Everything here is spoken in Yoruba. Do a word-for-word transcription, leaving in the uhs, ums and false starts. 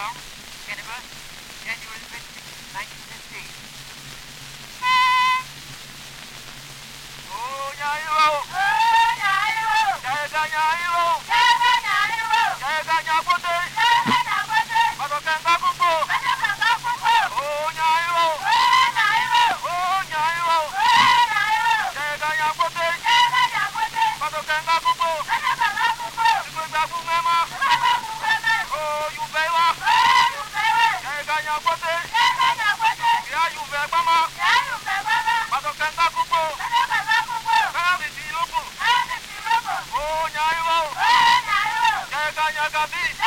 Town, Edinburgh, January fifteenth, nineteen fifteen. Oh, Nyairo! Oh, Nyairo! Jaga Nyairo! Jaga Nyairo! Jaga Nyapote! Jaga Nyapote! Madokenga kupo! Madokenga kupo! Oh, Nyairo! Oh, Nyairo! Oh, Nyairo! Oh, Nyairo! Jaga Nyapote! Jaga Nyapote! Madokenga kupo! Madokenga kupo! Ikwenda kumema! Ikwenda kumema! Oh, Yubewa! Oh, Yubewa! Jaga Nyapote! Jaga Nyapote! Ya Yubebama! Ya Yubebama! Madokenga kupo! Madokenga kupo! Kabi Tilopo! Kabi Tilopo! Oh, Nyairo! Oh, Nyairo! Jaga Nyagabi!